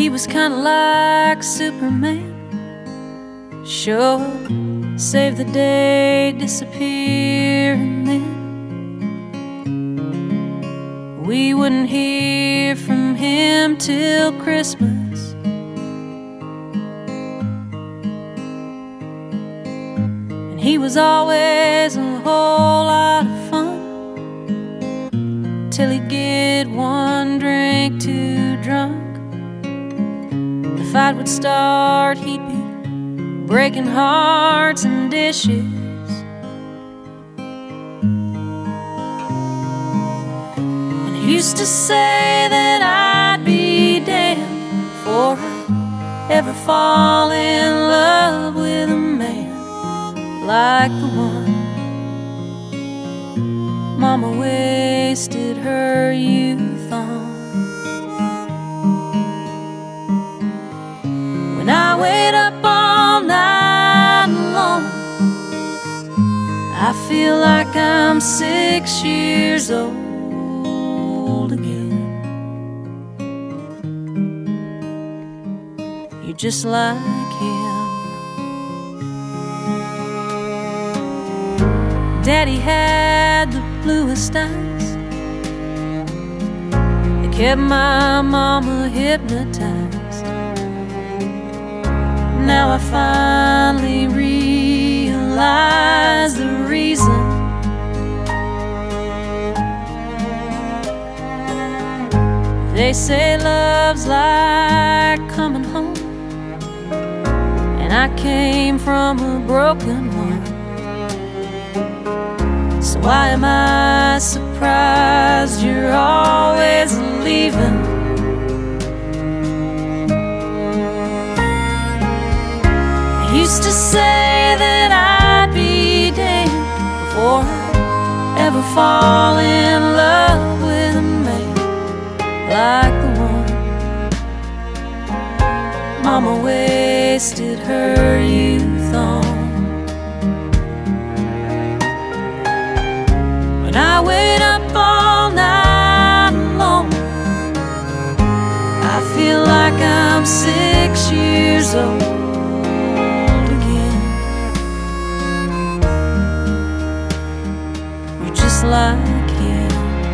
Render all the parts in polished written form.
He was kinda like Superman. Show up, save the day, disappear, and then we wouldn't hear from him till Christmas. And he was always a whole lot of fun, till he'd get one drink too drunk. The fight would start, he'd be breaking hearts and dishes. And he used to say that I'd be damned before I ever fall in love with a man like the one Mama wasted her youth on. When I wait up all night alone, I feel like I'm 6 years old again. You're just like him. Daddy had the bluest eyes. They kept my mama hypnotized. Now I finally realize the reason they say love's like coming home, and I came from a broken one. So why am I surprised you're always leaving? I used to say that I'd be damned before I ever fall in love with a man like the one Mama wasted her youth on. When I wait up all night alone, I feel like I'm 6 years old again. You're just like him.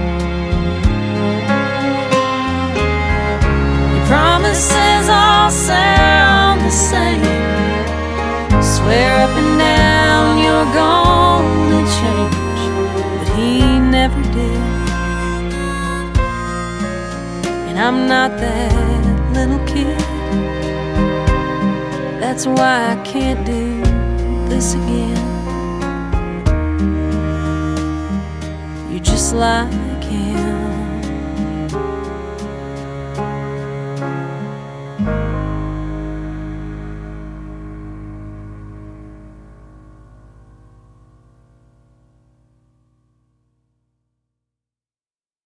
Your promises all sound the same. Swear up and down you're gonna change, but he never did. And I'm not that little kid. That's why I can't do this again. You're just like him.